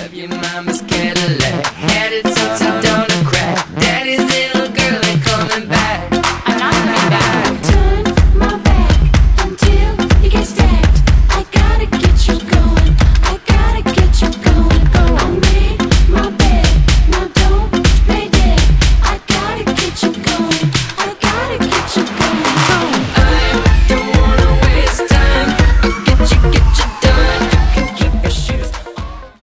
Your mama's Cadillac had its ups and downs, a crack. Daddy's little